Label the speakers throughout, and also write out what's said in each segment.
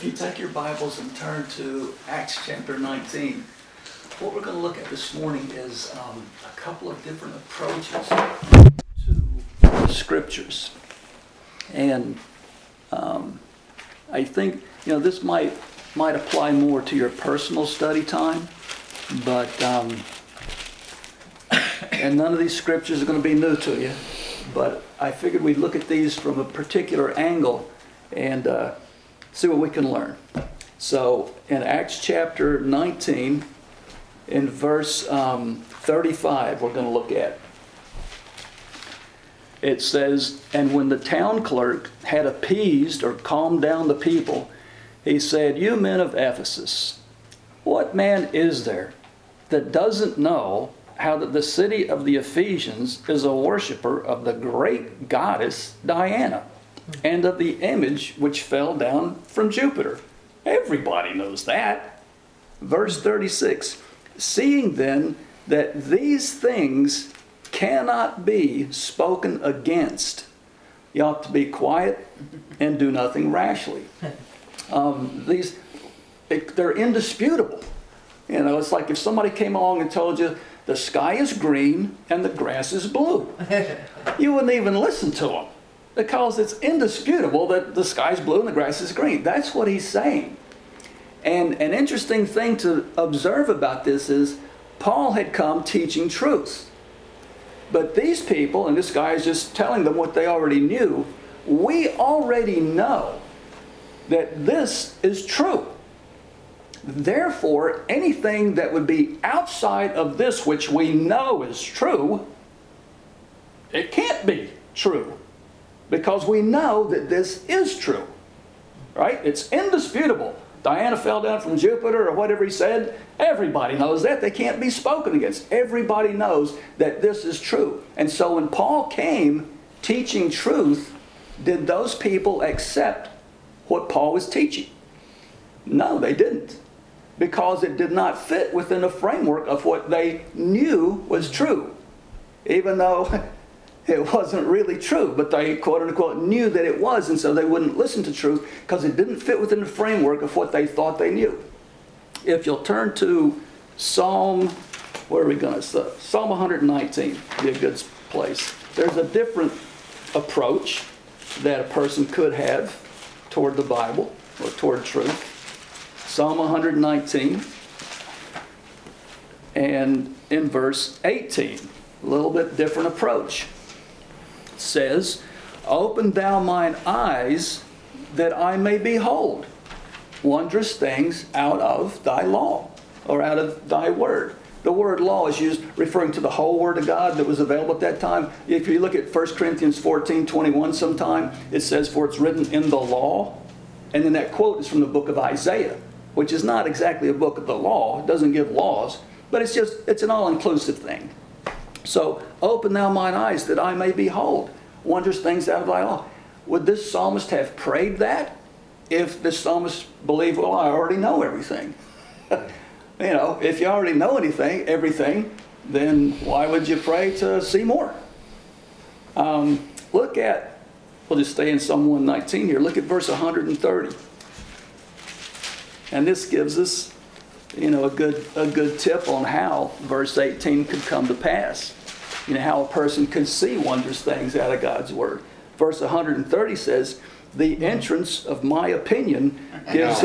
Speaker 1: you take your Bibles and turn to Acts chapter 19, what we're going to look at this morning is a couple of different approaches to the Scriptures. And I think, this might apply more to your personal study time, but and none of these Scriptures are going to be new to you. But I figured we'd look at these from a particular angle and see what we can learn. So in Acts chapter 19, in verse 35, we're going to look at. It says, "And when the town clerk had appeased or calmed down the people, he said, 'You men of Ephesus, what man is there that doesn't know how that the city of the Ephesians is a worshiper of the great goddess Diana, and of the image which fell down from Jupiter?'" Everybody knows that. Verse 36, "Seeing then that these things cannot be spoken against, you ought to be quiet and do nothing rashly." They're indisputable. It's like if somebody came along and told you the sky is green and the grass is blue. You wouldn't even listen to them because it's indisputable that the sky's blue and the grass is green. That's what he's saying. And an interesting thing to observe about this is Paul had come teaching truth. But these people, and this guy is just telling them what they already knew, we already know that this is true. Therefore, anything that would be outside of this which we know is true, it can't be true. Because we know that this is true. Right? It's indisputable. Diana fell down from Jupiter or whatever he said. Everybody knows that. They can't be spoken against. Everybody knows that this is true. And so when Paul came teaching truth, did those people accept what Paul was teaching? No, they didn't. Because it did not fit within the framework of what they knew was true. Even though it wasn't really true, but they quote-unquote knew that it was, and so they wouldn't listen to truth because it didn't fit within the framework of what they thought they knew. If you'll turn to Psalm 119 would be a good place. There's a different approach that a person could have toward the Bible or toward truth. Psalm 119 and in verse 18, a little bit different approach. It says, "Open thou mine eyes that I may behold wondrous things out of thy law," or out of thy word. The word law is used referring to the whole word of God that was available at that time. If you look at 1 Corinthians 14:21 sometime, it says, "For it's written in the law." And then that quote is from the book of Isaiah, which is not exactly a book of the law. It doesn't give laws, but it's an all-inclusive thing. So, "Open thou mine eyes that I may behold wondrous things out of thy law." Would this psalmist have prayed that if this psalmist believed, well, I already know everything? If you already know everything, then why would you pray to see more? We'll just stay in Psalm 119 here. Look at verse 130. And this gives us, a good tip on how verse 18 could come to pass. How a person could see wondrous things out of God's word. Verse 130 says, "The entrance of my opinion gives..."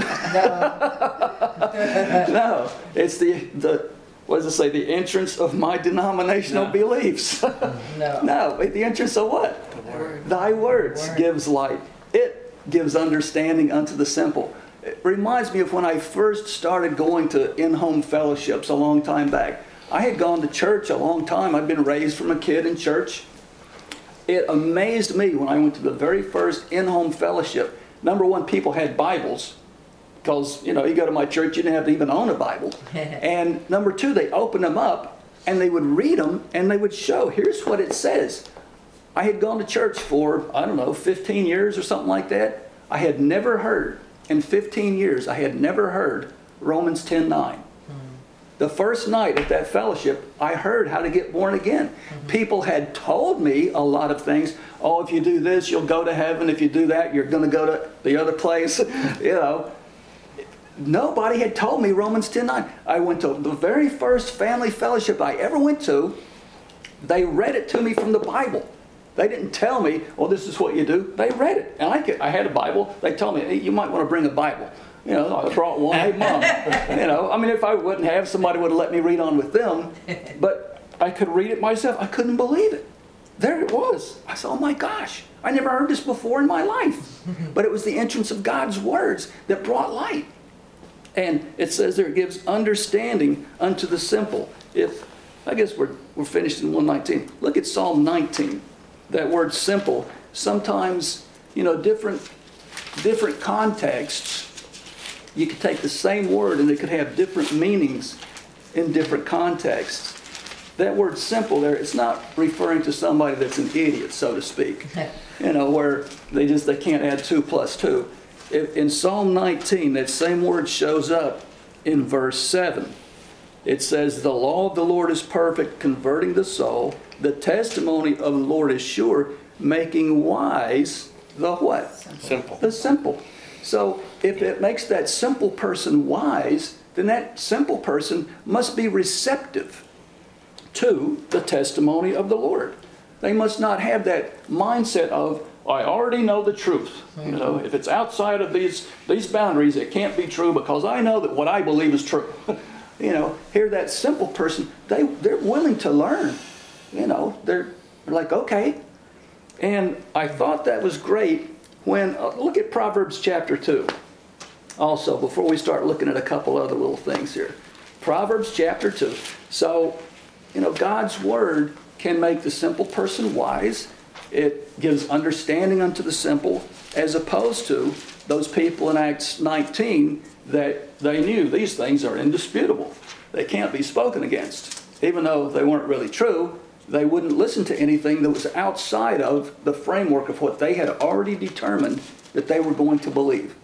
Speaker 1: No, it's what does it say? "The entrance of my denominational beliefs." No, the entrance of what? Thy words gives light. It gives understanding unto the simple. It reminds me of when I first started going to in-home fellowships a long time back. I had gone to church a long time. I'd been raised from a kid in church. It amazed me when I went to the very first in-home fellowship. Number one, people had Bibles. Because, you go to my church, you didn't have to even own a Bible. And number two, they opened them up and they would read them and they would show, here's what it says. I had gone to church for, 15 years or something like that. I had never heard, in 15 years, I had never heard Romans 10:9. The first night at that fellowship, I heard how to get born again. Mm-hmm. People had told me a lot of things. Oh, if you do this, you'll go to heaven. If you do that, you're going to go to the other place. nobody had told me Romans 10:9. I went to the very first family fellowship I ever went to. They read it to me from the Bible. They didn't tell me, well, this is what you do. They read it. And I had a Bible. They told me, hey, you might want to bring a Bible. You know, I brought one. Hey, Mom. You know, I mean, if I wouldn't have, somebody would have let me read on with them. But I could read it myself. I couldn't believe it. There it was. I said, oh my gosh, I never heard this before in my life. But it was the entrance of God's words that brought light. And it says there, it gives understanding unto the simple. I guess we're finished in 119. Look at Psalm 19. That word simple, sometimes, you know, different contexts, you could take the same word and it could have different meanings in different contexts. That word simple there, it's not referring to somebody that's an idiot, so to speak. You know, where they can't add 2 plus 2. In Psalm 19, that same word shows up in verse 7. It says, the law of the Lord is perfect, converting the soul. The testimony of the Lord is sure, making wise the what?
Speaker 2: Simple.
Speaker 1: The simple. So if it makes that simple person wise, then that simple person must be receptive to the testimony of the Lord. They must not have that mindset of, I already know the truth. You know, if it's outside of these boundaries, it can't be true because I know that what I believe is true. You know, here that simple person, they're willing to learn. You know, they're like, okay. And I thought that was great when, look at Proverbs chapter 2. Also, before we start looking at a couple other little things here. Proverbs chapter 2. So, you know, God's word can make the simple person wise. It gives understanding unto the simple, as opposed to those people in Acts 19 that they knew these things are indisputable. They can't be spoken against. Even though they weren't really true, they wouldn't listen to anything that was outside of the framework of what they had already determined that they were going to believe.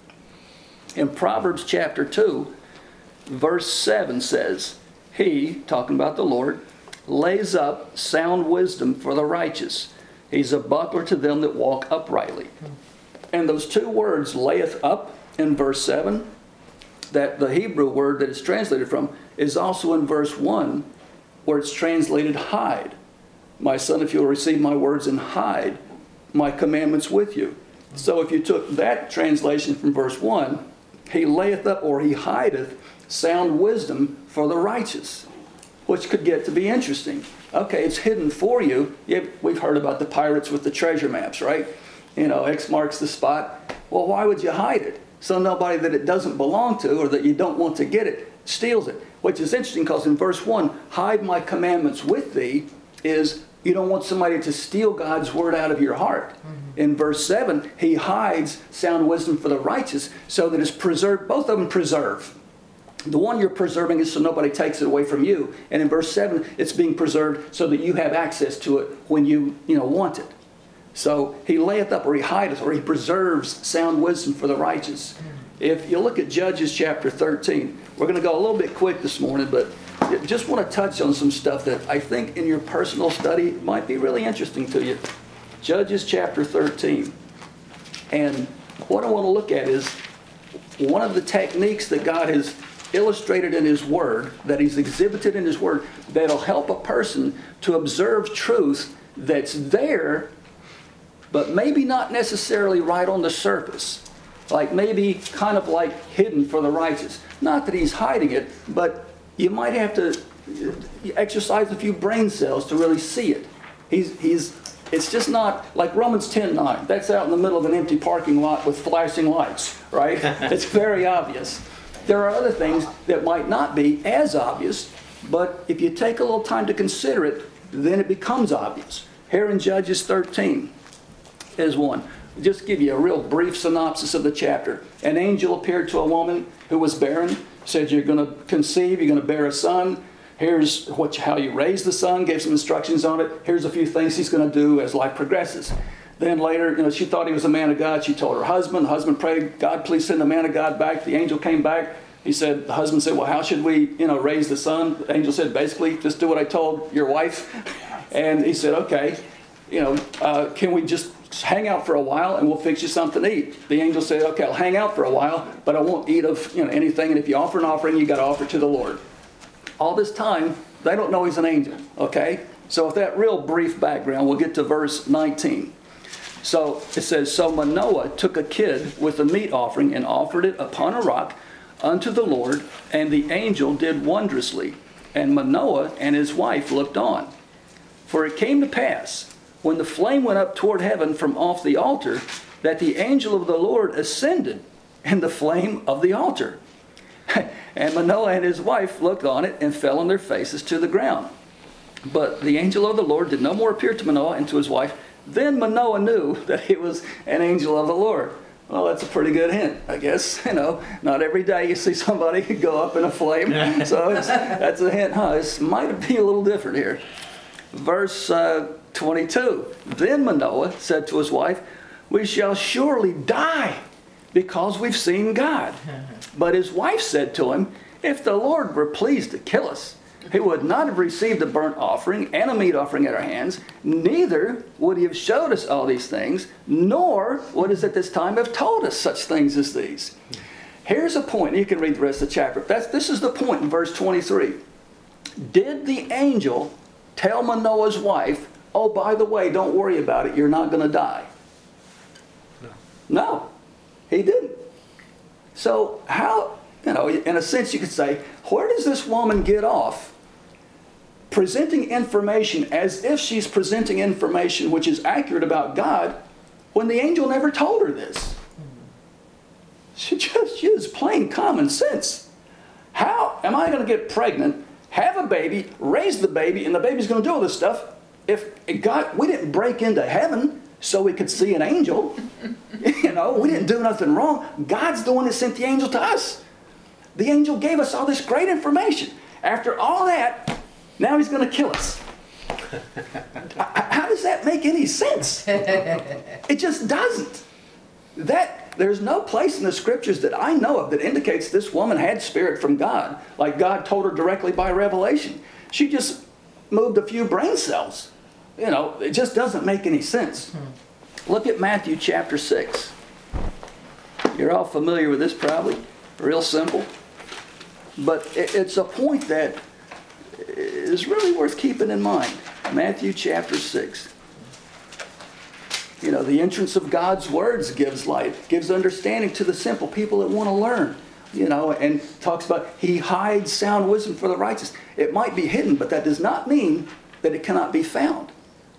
Speaker 1: In Proverbs chapter 2, verse 7 says, he, talking about the Lord, lays up sound wisdom for the righteous. He's a buckler to them that walk uprightly. And those two words, layeth up, in verse 7, that the Hebrew word that it's translated from is also in verse 1, where it's translated hide. My son, if you'll receive my words and hide my commandments with you. So if you took that translation from verse 1, he layeth up, or he hideth, sound wisdom for the righteous, which could get to be interesting. Okay, it's hidden for you. We've heard about the pirates with the treasure maps, right? You know, X marks the spot. Well, why would you hide it? So nobody that it doesn't belong to or that you don't want to get it steals it. Which is interesting because in verse 1, hide my commandments with thee, is you don't want somebody to steal God's word out of your heart. In verse 7, he hides sound wisdom for the righteous so that it's preserved. Both of them preserve. The one you're preserving is so nobody takes it away from you. And in verse 7, it's being preserved so that you have access to it when you want it. So he layeth up, or he hideth, or he preserves sound wisdom for the righteous. If you look at Judges chapter 13, we're going to go a little bit quick this morning, but just want to touch on some stuff that I think in your personal study might be really interesting to you. Judges chapter 13. And what I want to look at is one of the techniques that God has illustrated in His Word, that He's exhibited in His Word, that'll help a person to observe truth that's there, but maybe not necessarily right on the surface. Like maybe kind of like hidden for the righteous. Not that He's hiding it, but you might have to exercise a few brain cells to really see it. It's just not like Romans 10:9. That's out in the middle of an empty parking lot with flashing lights, right? It's very obvious. There are other things that might not be as obvious, but if you take a little time to consider it, then it becomes obvious. Here in Judges 13 is one. Just give you a real brief synopsis of the chapter. An angel appeared to a woman who was barren, said, you're going to conceive, you're going to bear a son. Here's how you raise the son, gave some instructions on it. Here's a few things he's going to do as life progresses. Then later, she thought he was a man of God. She told her husband. The husband prayed, God, please send the man of God back. The angel came back. The husband said, well, how should we, raise the son? The angel said, basically, just do what I told your wife. And he said, okay, can we just hang out for a while and we'll fix you something to eat. The angel said, okay, I'll hang out for a while, but I won't eat of anything. And if you offer an offering, you got to offer to the Lord. All this time, they don't know he's an angel, okay? So with that real brief background, we'll get to verse 19. So it says, so Manoah took a kid with a meat offering and offered it upon a rock unto the Lord, and the angel did wondrously. And Manoah and his wife looked on. For it came to pass, when the flame went up toward heaven from off the altar, that the angel of the Lord ascended in the flame of the altar. And Manoah and his wife looked on it and fell on their faces to the ground. But the angel of the Lord did no more appear to Manoah and to his wife. Then Manoah knew that it was an angel of the Lord. Well, that's a pretty good hint, I guess. Not every day you see somebody go up in a flame. So that's a hint, This might be a little different here. Verse 22. Then Manoah said to his wife, we shall surely die because we've seen God. But his wife said to him, if the Lord were pleased to kill us, he would not have received a burnt offering and a meat offering at our hands, neither would he have showed us all these things, nor would he at this time have told us such things as these. Here's a point. You can read the rest of the chapter. This is the point in verse 23. Did the angel tell Manoah's wife, oh, by the way, don't worry about it, you're not going to die? No, he didn't. So how, in a sense you could say, where does this woman get off presenting information as if she's presenting information which is accurate about God when the angel never told her this? She used plain common sense. How am I going to get pregnant, have a baby, raise the baby, and the baby's going to do all this stuff if we didn't break into heaven so we could see an angel? We didn't do nothing wrong. God's the one that sent the angel to us. The angel gave us all this great information. After all that, now he's going to kill us. How does that make any sense? It just doesn't. There's no place in the scriptures that I know of that indicates this woman had spirit from God, like God told her directly by revelation. She just moved a few brain cells. It just doesn't make any sense. Look at Matthew chapter 6. You're all familiar with this probably. Real simple. But it's a point that is really worth keeping in mind. Matthew chapter 6. The entrance of God's words gives light, gives understanding to the simple people that want to learn. And talks about he hides sound wisdom for the righteous. It might be hidden, but that does not mean that it cannot be found.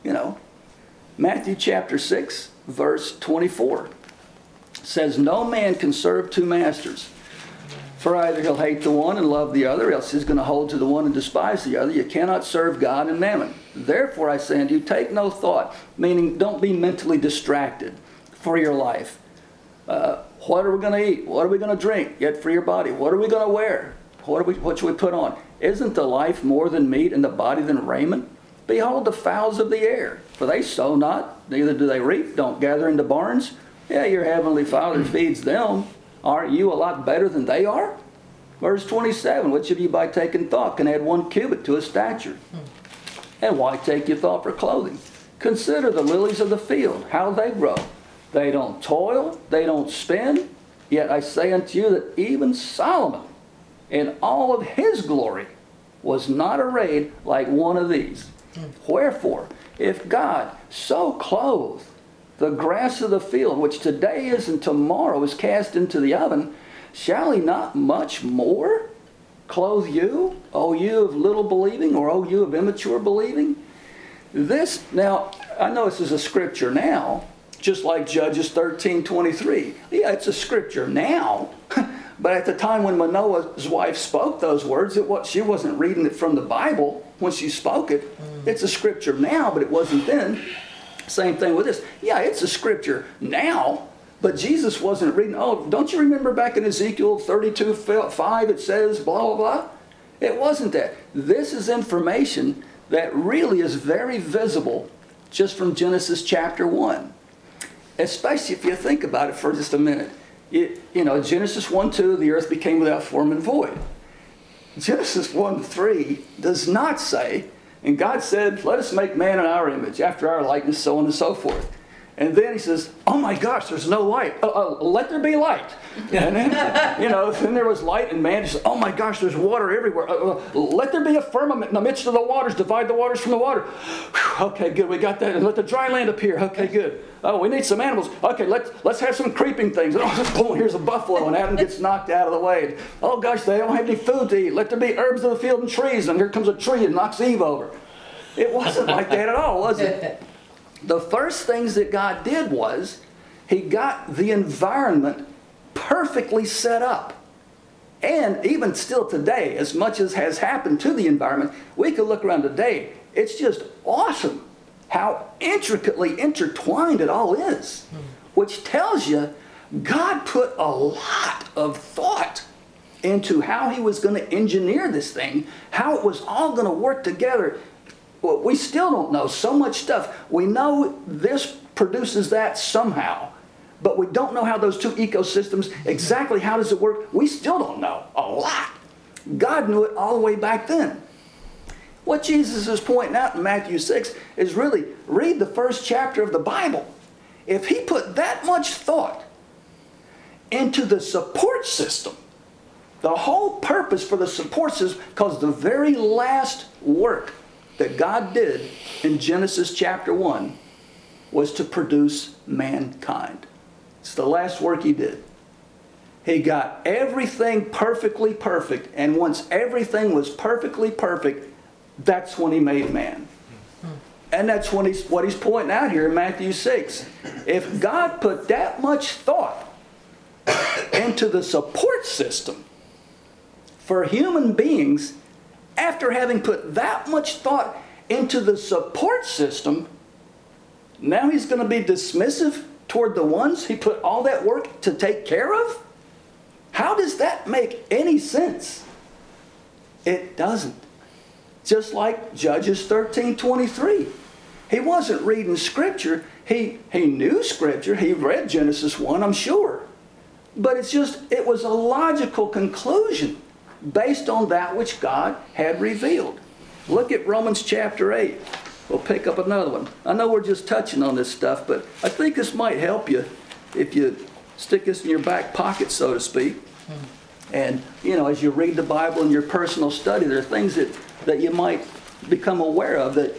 Speaker 1: Matthew chapter 6, verse 24 says, no man can serve two masters. For either he'll hate the one and love the other, else he's going to hold to the one and despise the other. You cannot serve God and mammon. Therefore I say unto you, take no thought, meaning don't be mentally distracted for your life. What are we going to eat? What are we going to drink? Yet for your body. What are we going to wear? What should we put on? Isn't the life more than meat and the body than raiment? Behold the fowls of the air, for they sow not, neither do they reap, don't gather into barns. Yeah, your heavenly Father feeds them. Aren't you a lot better than they are? Verse 27, which of you by taking thought can add 1 cubit to his stature? And why take you thought for clothing? Consider the lilies of the field, how they grow. They don't toil, they don't spin. Yet I say unto you that even Solomon, in all of his glory, was not arrayed like one of these. Wherefore, if God so clothed the grass of the field, which today is and tomorrow is cast into the oven, shall he not much more clothe you, O you of little believing, or O you of immature believing? This, now, I know this is a scripture now, just like Judges 13:23. Yeah, it's a scripture now, but at the time when Manoah's wife spoke those words, she wasn't reading it from the Bible when she spoke it. It's a scripture now, but it wasn't then. Same thing with this. Yeah, it's a scripture now, but Jesus wasn't reading. Oh, don't you remember back in Ezekiel 32:5 it says blah, blah, blah? It wasn't that. This is information that really is very visible just from Genesis chapter 1. Especially if you think about it for just a minute. Genesis 1:2, the earth became without form and void. Genesis 1:3 does not say, and God said, let us make man in our image, after our likeness, so on and so forth. And then he says, oh my gosh, there's no light. Let there be light. And then, then there was light, and man says, oh my gosh, there's water everywhere. Let there be a firmament in the midst of the waters. Divide the waters from the water. Whew, okay, good. We got that. And let the dry land appear. Okay, good. Oh, we need some animals. Okay, let's have some creeping things. Oh, boom, here's a buffalo, and Adam gets knocked out of the way. Oh gosh, they don't have any food to eat. Let there be herbs of the field and trees. And here comes a tree and knocks Eve over. It wasn't like that at all, was it? The first things that God did was He got the environment perfectly set up. And even still today, as much as has happened to the environment, we could look around today. It's just awesome how intricately intertwined it all is. Which tells you God put a lot of thought into how He was going to engineer this thing, how it was all going to work together. Well, we still don't know so much stuff. We know this produces that somehow, but we don't know how those two ecosystems, exactly how does it work? We still don't know a lot. God knew it all the way back then. What Jesus is pointing out in Matthew 6 is really, read the first chapter of the Bible. If He put that much thought into the support system, the whole purpose for the support system, because the very last work that God did in Genesis chapter 1 was to produce mankind. It's the last work He did. He got everything perfectly perfect, and once everything was perfectly perfect, that's when He made man. And that's what He's pointing out here in Matthew 6. If God put that much thought into the support system for human beings, after having put that much thought into the support system, now He's going to be dismissive toward the ones He put all that work to take care of? How does that make any sense? It doesn't. Just like Judges 13:23. He wasn't reading Scripture. He knew Scripture. He read Genesis 1, I'm sure. But it was a logical conclusion based on that which God had revealed. Look at Romans chapter 8. We'll pick up another one. I know we're just touching on this stuff, but I think this might help you if you stick this in your back pocket, so to speak. And, as you read the Bible in your personal study, there are things that you might become aware of that,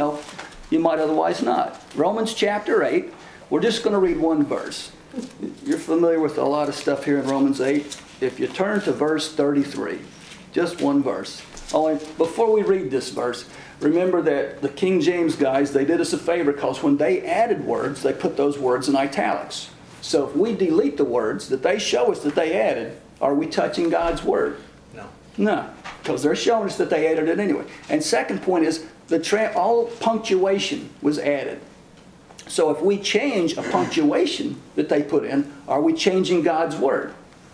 Speaker 1: you might otherwise not. Romans chapter 8, we're just going to read one verse. You're familiar with a lot of stuff here in Romans 8. If you turn to verse 33, just one verse. Only before we read this verse, remember that the King James guys, they did us a favor because when they added words, they put those words in italics. So if we delete the words that they show us that they added, are we touching God's word? No, because they're showing us that they added it anyway. And second point is, all punctuation was added. So if we change a punctuation that they put in, are we changing God's word?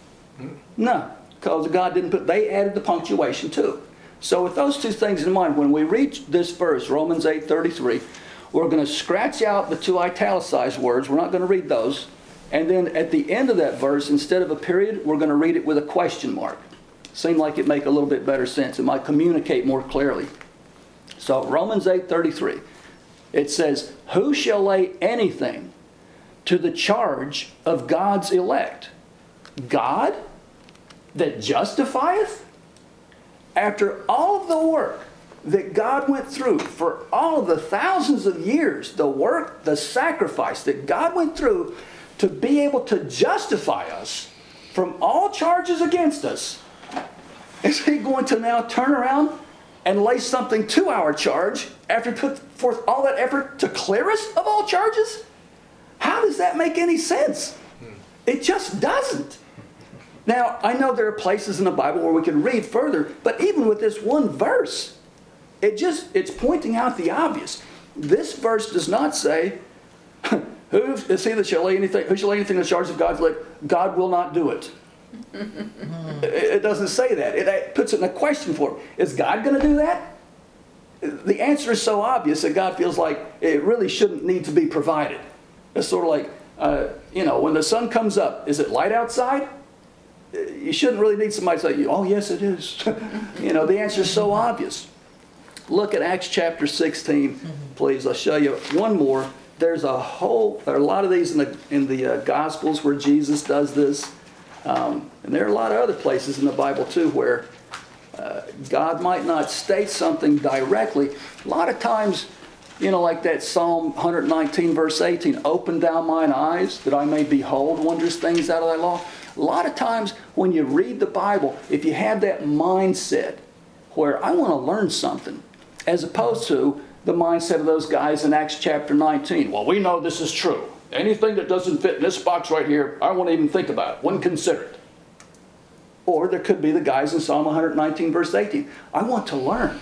Speaker 1: No, because God didn't they added the punctuation too. So with those two things in mind, when we reach this verse, Romans 8:33, we're going to scratch out the two italicized words. We're not going to read those. And then at the end of that verse, instead of a period, we're going to read it with a question mark. Seemed like it'd make a little bit better sense. It might communicate more clearly. So Romans 8:33, it says, who shall lay anything to the charge of God's elect? God that justifieth? After all of the work that God went through for all of the thousands of years, the work, the sacrifice that God went through to be able to justify us from all charges against us, is He going to now turn around and lay something to our charge after He put forth all that effort to clear us of all charges? How does that make any sense? It just doesn't. Now, I know there are places in the Bible where we can read further, but even with this one verse, it's pointing out the obvious. This verse does not say, who is he that shall lay anything, who shall lay anything in the charge of God's elect? God will not do it. It doesn't say that. It puts it in a question form. Is God going to do that? The answer is so obvious that God feels like it really shouldn't need to be provided. It's sort of like, when the sun comes up, is it light outside? You shouldn't really need somebody to say, oh, yes, it is. The answer is so obvious. Look at Acts chapter 16, please. I'll show you one more, there are a lot of these in the Gospels where Jesus does this. And there are a lot of other places in the Bible too where God might not state something directly. A lot of times, like that Psalm 119 verse 18, open thou mine eyes that I may behold wondrous things out of thy law. A lot of times when you read the Bible, if you have that mindset where I want to learn something, as opposed to the mindset of those guys in Acts chapter 19. Well, we know this is true. Anything that doesn't fit in this box right here, I won't even think about it, wouldn't consider it. Or there could be the guys in Psalm 119 verse 18. I want to learn.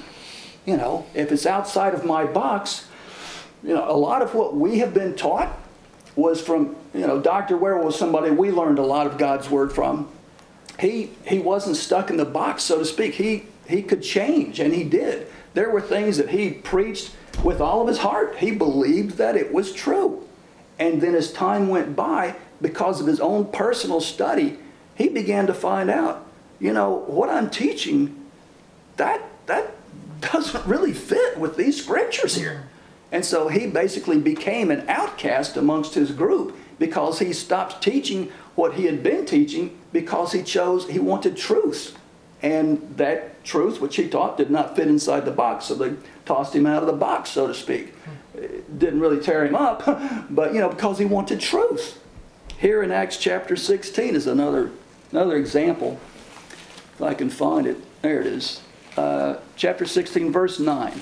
Speaker 1: If it's outside of my box, a lot of what we have been taught was from, Dr. Ware was somebody we learned a lot of God's Word from. He wasn't stuck in the box, so to speak. He could change, and he did. There were things that he preached with all of his heart. He believed that it was true. And then as time went by, because of his own personal study, he began to find out, what I'm teaching, that doesn't really fit with these scriptures here. And so he basically became an outcast amongst his group because he stopped teaching what he had been teaching because he wanted truth. And that truth, which he taught, did not fit inside the box. So they tossed him out of the box, so to speak. It didn't really tear him up, but, because he wanted truth. Here in Acts chapter 16 is another example. If I can find it. There it is. Chapter 16, verse 9.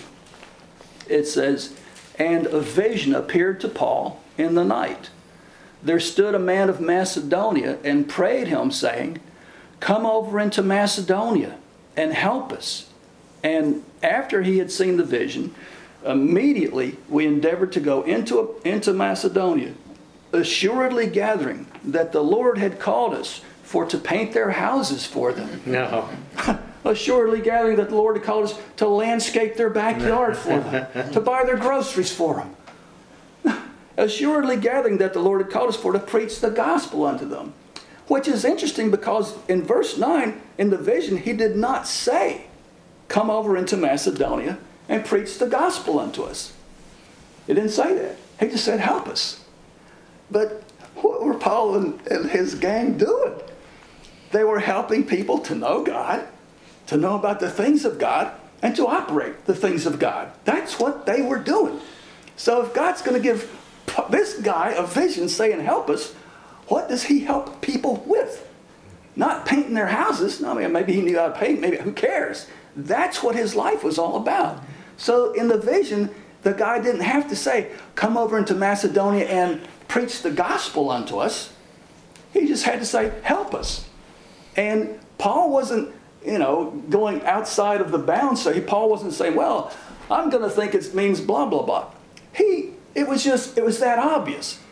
Speaker 1: It says, and a vision appeared to Paul in the night. There stood a man of Macedonia and prayed him, saying, come over into Macedonia and help us. And after he had seen the vision, immediately we endeavored to go into Macedonia, assuredly gathering that the Lord had called us for to paint their houses for them.
Speaker 2: No.
Speaker 1: Assuredly gathering that the Lord had called us to landscape their backyard for them, to buy their groceries for them. Assuredly gathering that the Lord had called us for to preach the gospel unto them. Which is interesting because in verse 9, in the vision, he did not say, come over into Macedonia and preach the gospel unto us. He didn't say that. He just said, help us. But what were Paul and his gang doing? They were helping people to know God, to know about the things of God, and to operate the things of God. That's what they were doing. So if God's going to give this guy a vision saying, help us, what does he help people with? Not painting their houses. I mean, maybe he knew how to paint. Maybe, who cares? That's what his life was all about. So in the vision, the guy didn't have to say, come over into Macedonia and preach the gospel unto us. He just had to say, help us. And Paul wasn't, going outside of the bounds. So Paul wasn't saying, well, I'm going to think it means blah, blah, blah. It was that obvious.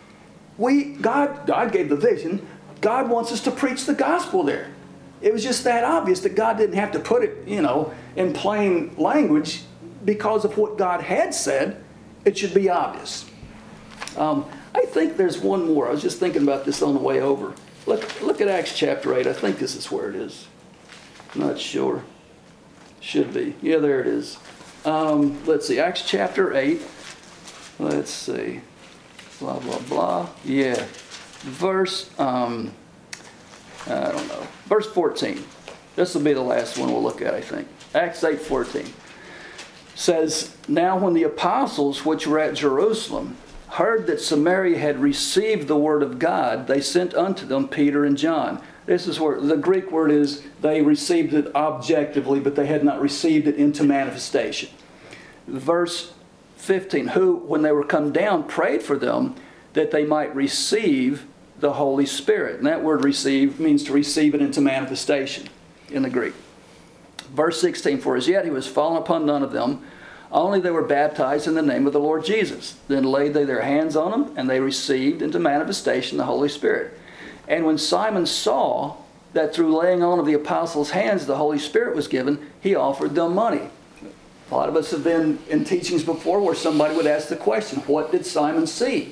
Speaker 1: God gave the vision. God wants us to preach the gospel there. It was just that obvious that God didn't have to put it, in plain language because of what God had said. It should be obvious. I think there's one more. I was just thinking about this on the way over. Look at Acts chapter 8. I think this is where it is. I'm not sure. Should be. Yeah, there it is. Let's see. Acts chapter 8. Let's see. Blah, blah, blah. Yeah. Verse, I don't know. Verse 14. This will be the last one we'll look at, I think. Acts 8:14 says, now when the apostles which were at Jerusalem heard that Samaria had received the word of God, they sent unto them Peter and John. This is where the Greek word is, they received it objectively, but they had not received it into manifestation. Verse 15, who, when they were come down, prayed for them that they might receive the Holy Spirit. And that word receive means to receive it into manifestation in the Greek. Verse 16, for as yet he was fallen upon none of them, only they were baptized in the name of the Lord Jesus. Then laid they their hands on them, and they received into manifestation the Holy Spirit. And when Simon saw that through laying on of the apostles' hands the Holy Spirit was given, he offered them money. A lot of us have been in teachings before where somebody would ask the question, what did Simon see?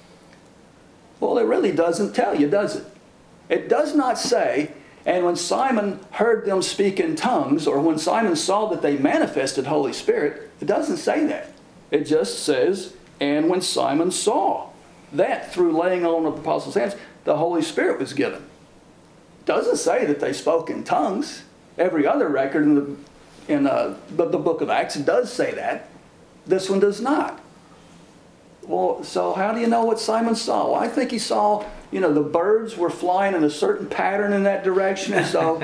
Speaker 1: Well, it really doesn't tell you, does it? It does not say, and when Simon heard them speak in tongues, or when Simon saw that they manifested Holy Spirit, it doesn't say that. It just says And when Simon saw that through laying on of the apostles' hands, the Holy Spirit was given. It doesn't say that they spoke in tongues. Every other record in the book of Acts does say that. This one does not. Well, so how do you know what Simon saw? Well, I think he saw, the birds were flying in a certain pattern in that direction, and so,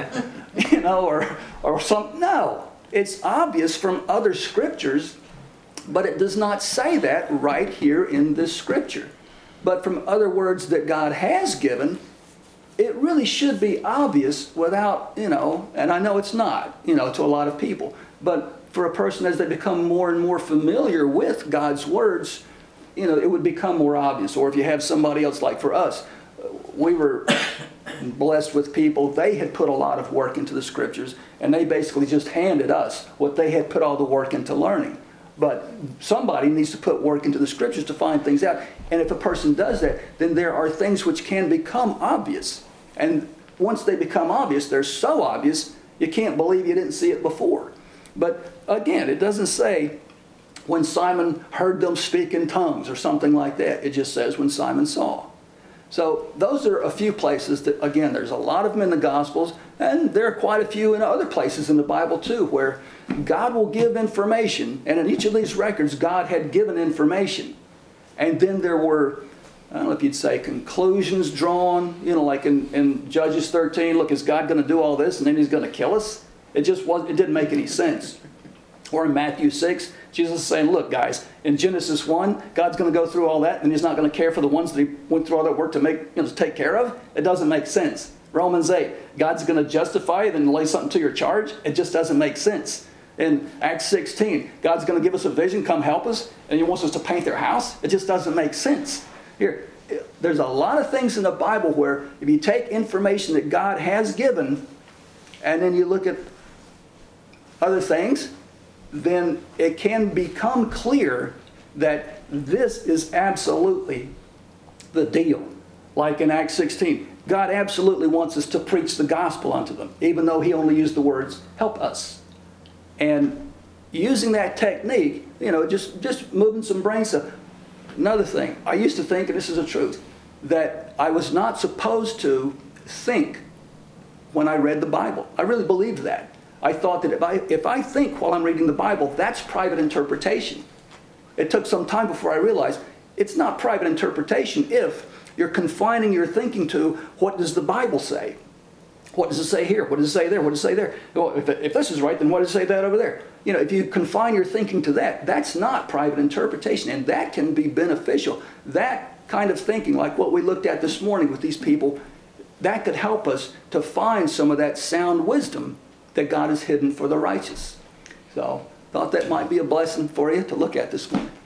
Speaker 1: or something. No, it's obvious from other scriptures, but it does not say that right here in this scripture. But from other words that God has given, it really should be obvious without, and I know it's not, to a lot of people. But for a person, as they become more and more familiar with God's words, it would become more obvious. Or if you have somebody else, like for us, we were blessed with people. They had put a lot of work into the scriptures, and they basically just handed us what they had put all the work into learning. But somebody needs to put work into the scriptures to find things out. And if a person does that, then there are things which can become obvious. And once they become obvious, they're so obvious, you can't believe you didn't see it before. But again, it doesn't say when Simon heard them speak in tongues or something like that. It just says when Simon saw. So those are a few places that, again, there's a lot of them in the Gospels, and there are quite a few in other places in the Bible too, where God will give information, and in each of these records, God had given information. And then there were, I don't know if you'd say, conclusions drawn, like in Judges 13, look, is God going to do all this and then he's going to kill us? It didn't make any sense. Or in Matthew 6, Jesus is saying, look, guys, in Genesis 1, God's going to go through all that, and he's not going to care for the ones that he went through all that work to take care of. It doesn't make sense. Romans 8, God's going to justify you, then lay something to your charge. It just doesn't make sense. In Acts 16, God's going to give us a vision, come help us, and he wants us to paint their house. It just doesn't make sense. Here, there's a lot of things in the Bible where if you take information that God has given, and then you look at other things, then it can become clear that this is absolutely the deal. Like in Acts 16, God absolutely wants us to preach the gospel unto them, even though he only used the words, help us. And using that technique, just moving some brain stuff. Another thing, I used to think, and this is the truth, that I was not supposed to think when I read the Bible. I really believed that. I thought that if I think while I'm reading the Bible, that's private interpretation. It took some time before I realized it's not private interpretation if you're confining your thinking to what does the Bible say? What does it say here? What does it say there? What does it say there? Well, if this is right, then what does it say that over there? If you confine your thinking to that, that's not private interpretation, and that can be beneficial. That kind of thinking, like what we looked at this morning with these people, that could help us to find some of that sound wisdom that God has hidden for the righteous. So, thought that might be a blessing for you to look at this morning.